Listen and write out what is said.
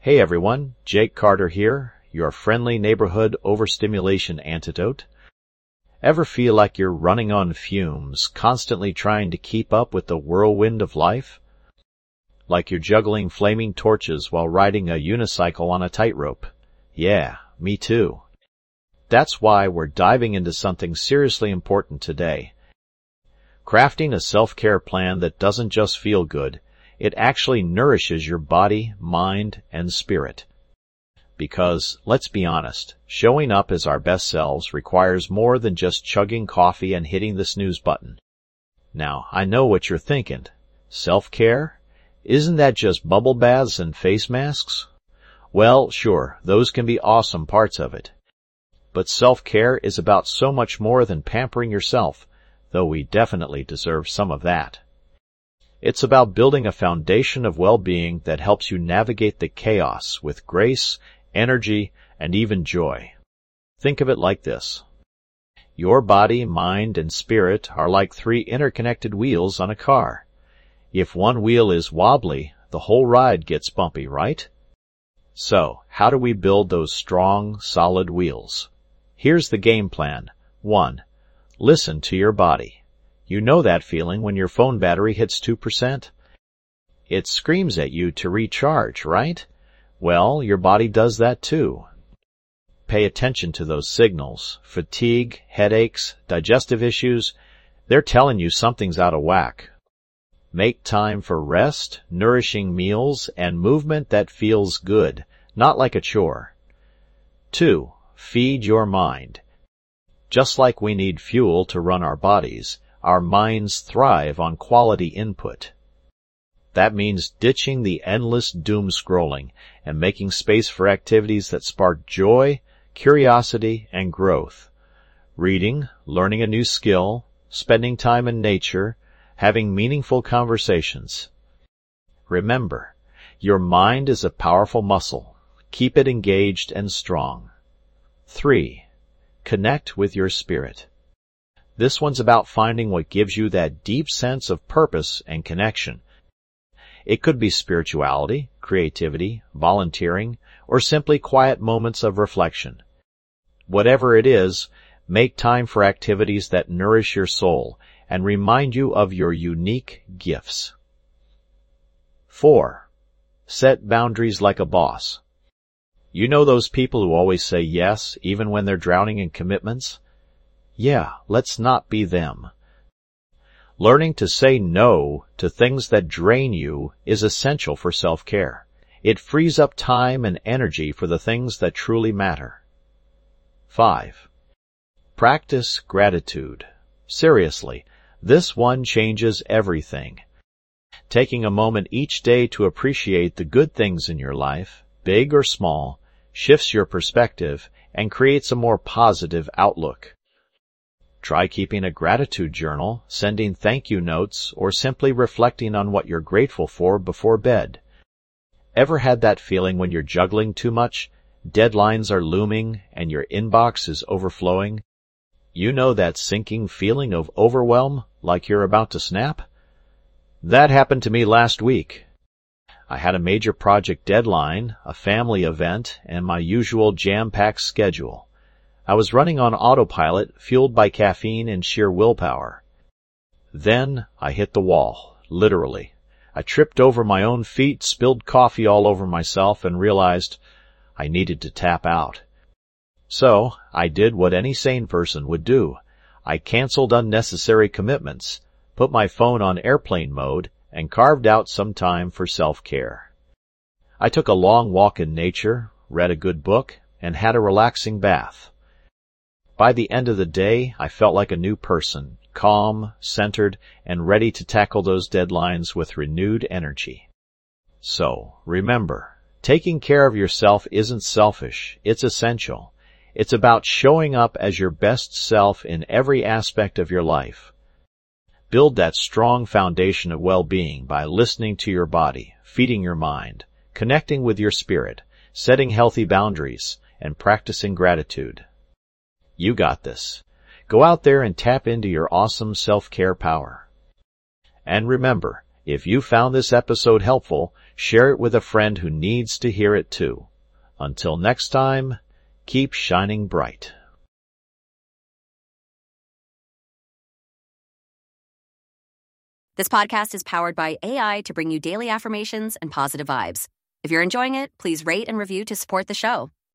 Hey everyone, Jake Carter here, your friendly neighborhood overstimulation antidote. Ever feel like you're running on fumes, constantly trying to keep up with the whirlwind of life? Like you're juggling flaming torches while riding a unicycle on a tightrope? Yeah, me too. That's why we're diving into something seriously important today. Crafting a self-care plan that doesn't just feel good, it actually nourishes your body, mind, and spirit. Because, let's be honest, showing up as our best selves requires more than just chugging coffee and hitting the snooze button. Now, I know what you're thinking. Self-care? Isn't that just bubble baths and face masks? Well, sure, those can be awesome parts of it. But self-care is about so much more than pampering yourself, though we definitely deserve some of that. It's about building a foundation of well-being that helps you navigate the chaos with grace, energy, and even joy. Think of it like this. Your body, mind, and spirit are like three interconnected wheels on a car. If one wheel is wobbly, the whole ride gets bumpy, right? So, how do we build those strong, solid wheels? Here's the game plan. 1. Listen to your body. You know that feeling when your phone battery hits 2%? It screams at you to recharge, right? Well, your body does that too. Pay attention to those signals. Fatigue, headaches, digestive issues, they're telling you something's out of whack. Make time for rest, nourishing meals, and movement that feels good, not like a chore. 2. Feed your mind. Just like we need fuel to run our bodies, our minds thrive on quality input. That means ditching the endless doom scrolling and making space for activities that spark joy, curiosity, and growth. Reading, learning a new skill, spending time in nature, having meaningful conversations. Remember, your mind is a powerful muscle. Keep it engaged and strong. 3. Connect with your spirit. This one's about finding what gives you that deep sense of purpose and connection. It could be spirituality, creativity, volunteering, or simply quiet moments of reflection. Whatever it is, make time for activities that nourish your soul and remind you of your unique gifts. 4. Set boundaries like a boss. You know those people who always say yes, even when they're drowning in commitments? Yeah, let's not be them. Learning to say no to things that drain you is essential for self-care. It frees up time and energy for the things that truly matter. 5. Practice gratitude. Seriously, this one changes everything. Taking a moment each day to appreciate the good things in your life, big or small, shifts your perspective and creates a more positive outlook. Try keeping a gratitude journal, sending thank you notes, or simply reflecting on what you're grateful for before bed. Ever had that feeling when you're juggling too much, deadlines are looming, and your inbox is overflowing? You know that sinking feeling of overwhelm, like you're about to snap? That happened to me last week. I had a major project deadline, a family event, and my usual jam-packed schedule. I was running on autopilot, fueled by caffeine and sheer willpower. Then I hit the wall, literally. I tripped over my own feet, spilled coffee all over myself, and realized I needed to tap out. So I did what any sane person would do. I canceled unnecessary commitments, put my phone on airplane mode, and carved out some time for self-care. I took a long walk in nature, read a good book, and had a relaxing bath. By the end of the day, I felt like a new person, calm, centered, and ready to tackle those deadlines with renewed energy. So, remember, taking care of yourself isn't selfish, it's essential. It's about showing up as your best self in every aspect of your life. Build that strong foundation of well-being by listening to your body, feeding your mind, connecting with your spirit, setting healthy boundaries, and practicing gratitude. You got this. Go out there and tap into your awesome self-care power. And remember, If you found this episode helpful, share it with a friend who needs to hear it too. Until next time, keep shining bright. This podcast is powered by AI to bring you daily affirmations and positive vibes. If you're enjoying it, please rate and review to support the show.